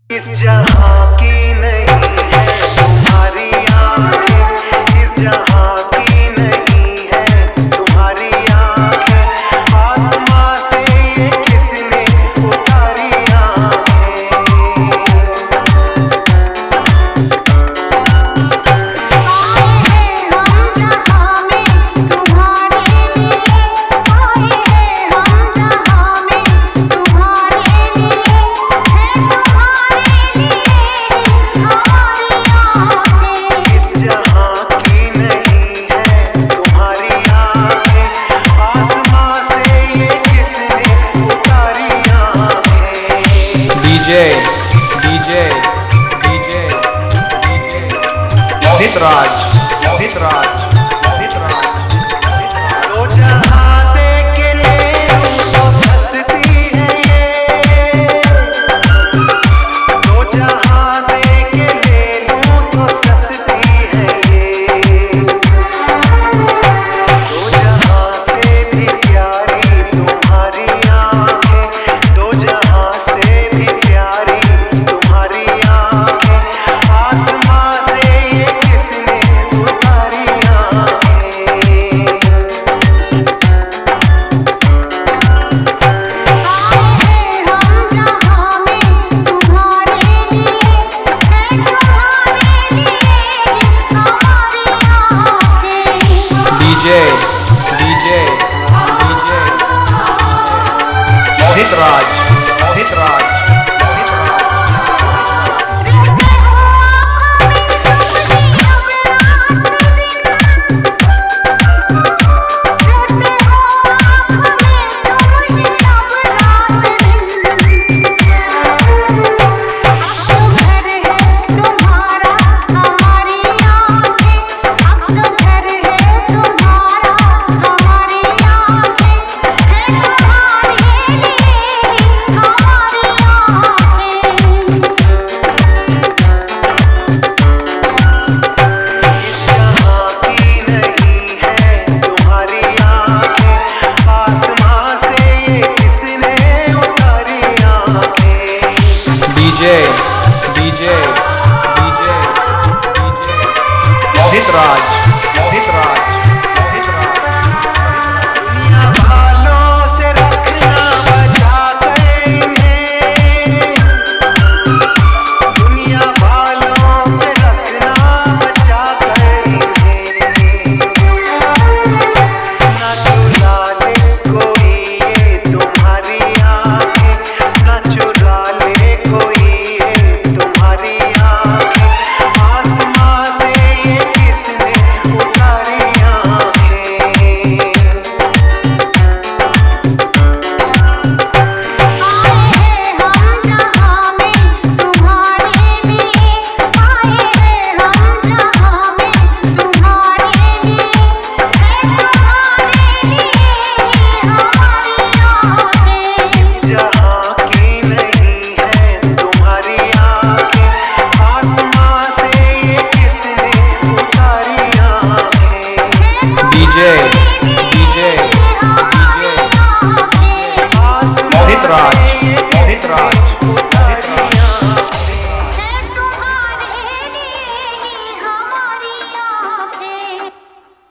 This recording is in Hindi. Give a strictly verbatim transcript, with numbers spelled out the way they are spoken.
इस जहां की नहीं है तुम्हारी आंखें, इस जहां की नहीं है तुम्हारी आंखें, आसमां से ये किसने उतारी आंखें। DJ DJ DJ DJ Mohit Raj Mohit Raj Mohit Raj दो जहां दे के ले लूं तो सस्ती है ये, दो जहां दे के ले लूं तो सस्ती है ये, दो जहां से भी प्यारी तुम्हारी आंखें, दो जहां से भी प्यारी तुम्हारी आंखें, आसमां से ये किसने उतारी आंखें। DJ DJ DJ Mohit Raj Mohit Raj Mohit Raj DJ DJ DJ DJ Mohit राज